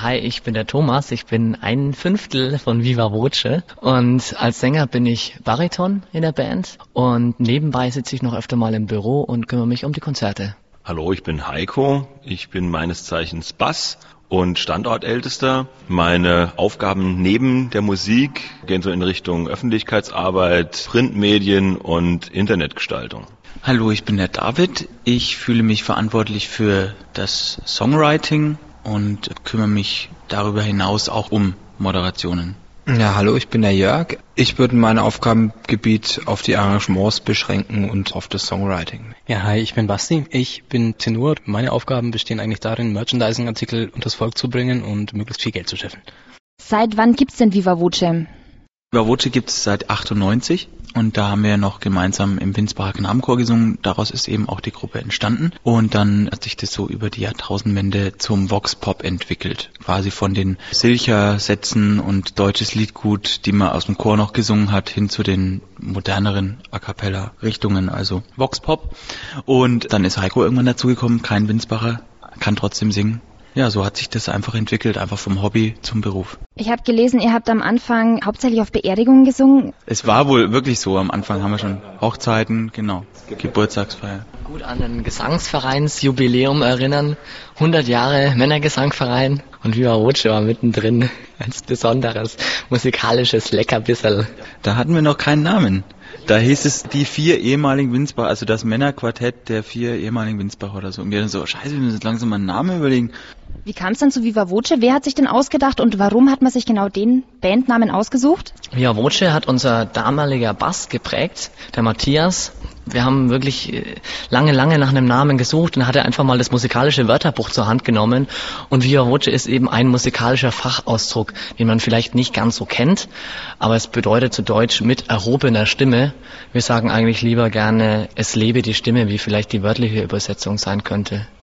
Hi, ich bin der Thomas, ich bin ein Fünftel von Viva Voce und als Sänger bin ich Bariton in der Band und nebenbei sitze ich noch öfter mal im Büro und kümmere mich um die Konzerte. Hallo, ich bin Heiko, ich bin meines Zeichens Bass und Standortältester. Meine Aufgaben neben der Musik gehen so in Richtung Öffentlichkeitsarbeit, Printmedien und Internetgestaltung. Hallo, ich bin der David. Ich fühle mich verantwortlich für das Songwriting und kümmere mich darüber hinaus auch um Moderationen. Ja, hallo, ich bin der Jörg. Ich würde mein Aufgabengebiet auf die Arrangements beschränken und auf das Songwriting. Ja, hi, ich bin Basti. Ich bin Tenor. Meine Aufgaben bestehen eigentlich darin, Merchandising-Artikel unters Volk zu bringen und möglichst viel Geld zu scheffeln. Seit wann gibt's denn Viva Voce? Viva Voce gibt es seit 98 und da haben wir noch gemeinsam im Winsbacher Knabenchor gesungen. Daraus ist eben auch die Gruppe entstanden und dann hat sich das so über die Jahrtausendwende zum Vox-Pop entwickelt. Quasi von den Silcher-Sätzen und deutsches Liedgut, die man aus dem Chor noch gesungen hat, hin zu den moderneren A-Cappella-Richtungen, also Vox-Pop. Und dann ist Heiko irgendwann dazugekommen, kein Winsbacher, kann trotzdem singen. Ja, so hat sich das einfach entwickelt, einfach vom Hobby zum Beruf. Ich habe gelesen, ihr habt am Anfang hauptsächlich auf Beerdigungen gesungen. Es war wohl wirklich so, am Anfang haben wir schon Hochzeiten, genau, Geburtstagsfeier. Gut an ein Gesangsvereinsjubiläum erinnern, 100 Jahre Männergesangverein und Viva Voce war mittendrin, ein besonderes musikalisches Leckerbisserl. Da hatten wir noch keinen Namen. Da hieß es die 4 ehemaligen Winsbacher, also das Männerquartett der 4 ehemaligen Winsbacher oder so. Und wir dann so, scheiße, wir müssen jetzt langsam mal einen Namen überlegen. Wie kam es dann zu Viva Voce? Wer hat sich denn ausgedacht und warum hat man sich genau den Bandnamen ausgesucht? Viva Voce hat unser damaliger Bass geprägt, der Matthias. Wir haben wirklich lange nach einem Namen gesucht und hat er einfach mal das musikalische Wörterbuch zur Hand genommen. Und Viva Voce ist eben ein musikalischer Fachausdruck, den man vielleicht nicht ganz so kennt, aber es bedeutet zu Deutsch mit erhobener Stimme. Wir sagen eigentlich lieber gerne, es lebe die Stimme, wie vielleicht die wörtliche Übersetzung sein könnte.